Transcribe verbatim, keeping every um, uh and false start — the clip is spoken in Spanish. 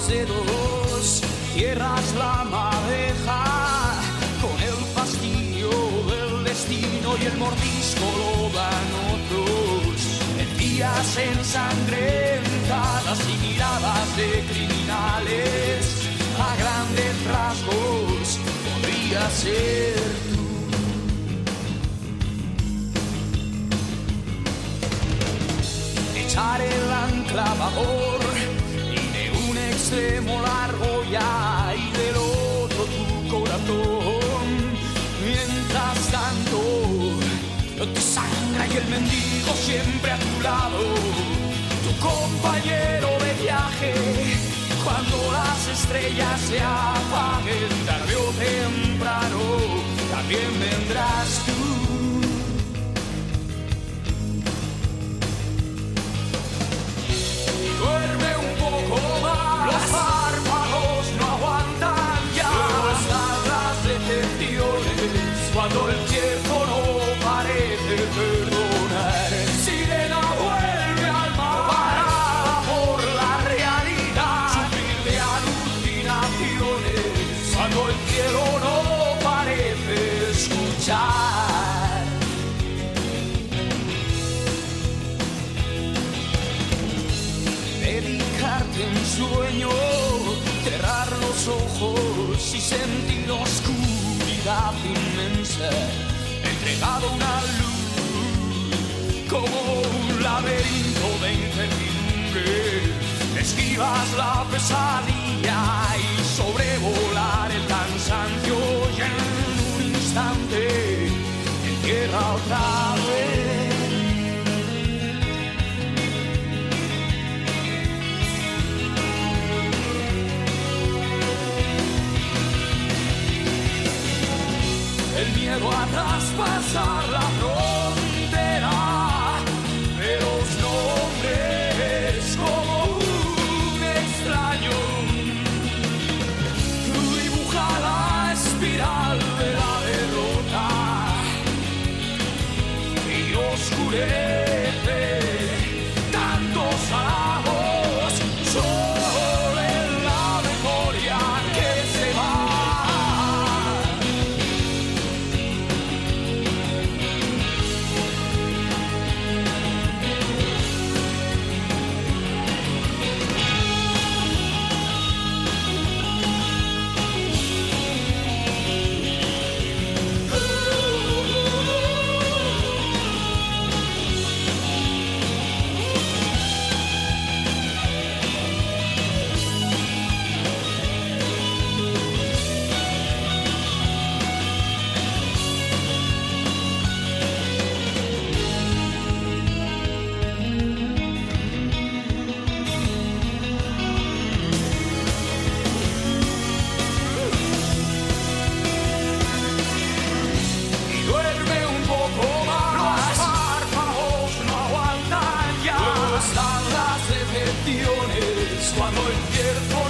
dedos, cierras la madeja con el fastidio del destino y el mordisco lo dan otros. Días ensangrentadas y miradas de criminales, a grandes rasgos podría ser tú. Echar el ancla a babor y de un extremo largo ya y del otro tu corazón. Mientras tanto te sangra y el mendigo siempre a tu lado, tu compañero de viaje. Cuando las estrellas se apaguen, tarde o temprano, también vendrás tú. Y duerme un poco más, los párpados no aguantan ya. Luego están las decepciones, cuando el tiempo no parece perdonar. Sirena vuelve al mar, parada por la realidad, sufrir de alucinaciones, cuando el cielo no parece escuchar. Dedicarte en sueño, cerrar los ojos y sentir la oscuridad inmensa, entregado a una luz como un laberinto de incertidumbre. Esquivas la pesadilla y sobrevolar el cansancio y en un instante entierra otra vez. El miedo a traspasar la frontera de los nombres como un extraño. Dibuja la espiral de la derrota y oscurece tantos halagos sobre la memoria que se va. Cuando el tiempo